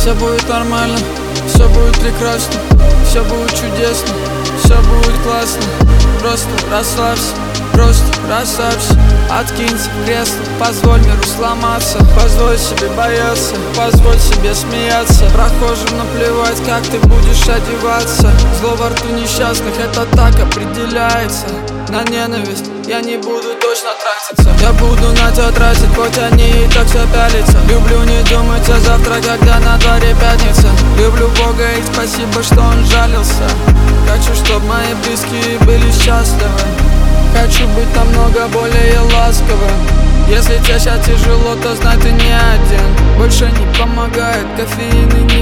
Все будет нормально, все будет прекрасно, все будет чудесно, все будет классно. Просто расслабься, просто расслабься. Откинься в кресло, позволь миру сломаться. Позволь себе бояться, позволь себе смеяться. Прохожим наплевать, как ты будешь одеваться. Зло во рту несчастных, это так определяется. На ненависть я не буду точно тратиться. Я буду на тебя тратить, хоть они и так все пялятся. Люблю не думать о завтра, когда на дворе пятница. Люблю Бога и спасибо, что он жалился. Хочу, чтоб мои близкие были счастливы. Хочу быть намного более ласковым. Если тебе сейчас тяжело, то знай, ты не один. Больше не помогает кофеин и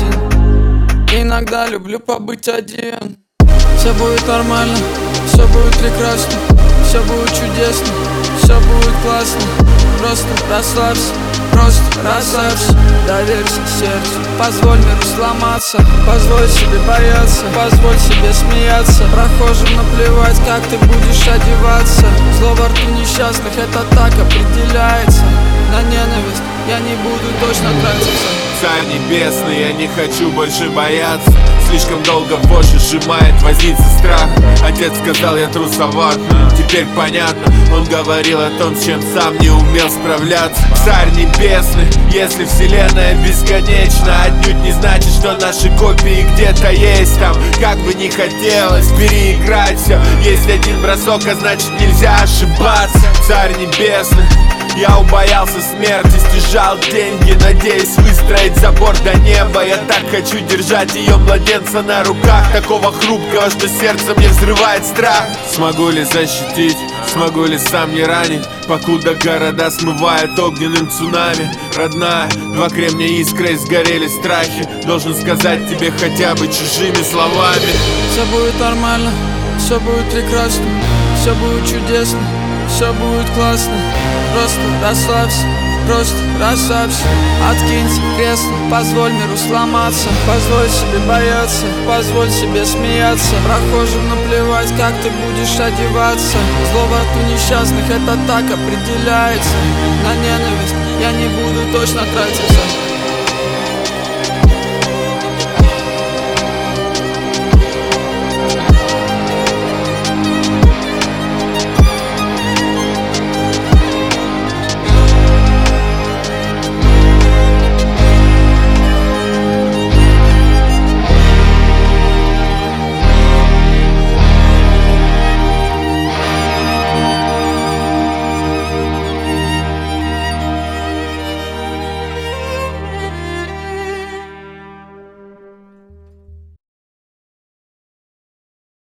никотин. Иногда люблю побыть один. Все будет нормально, все будет прекрасно, все будет чудесно, все будет классно. Просто расслабься, просто расслабься. Доверься сердцу, позволь миру сломаться. Позволь себе бояться, позволь себе смеяться. Прохожим наплевать, как ты будешь одеваться. Зло во рту несчастных, это так определяется. На ненависть я не буду точно тратиться. Царь небесный, я не хочу больше бояться. Слишком долго в уши сжимает, возиться страх. Отец сказал, я трусоват, теперь понятно. Он говорил о том, с чем сам не умел справляться. Царь небесный, если вселенная бесконечна, отнюдь не значит, что наши копии где-то есть там. Как бы не хотелось переиграть все, есть один бросок, а значит нельзя ошибаться. Царь небесный, я убоялся смерти, стяжал деньги, надеясь выстроить забор до неба. Я так хочу держать ее младенца на руках, такого хрупкого, что сердце мне взрывает страх. Смогу ли защитить, смогу ли сам не ранить, покуда города смывают огненным цунами. Родная, два кремня искрой сгорели страхи. Должен сказать тебе хотя бы чужими словами. Все будет нормально, все будет прекрасно, все будет чудесно, все будет классно. Просто расслабься, просто расслабься. Откинься в кресло, позволь миру сломаться. Позволь себе бояться, позволь себе смеяться. Прохожим наплевать, как ты будешь одеваться. Зло во рту несчастных, это так определяется. На ненависть я не буду точно тратиться.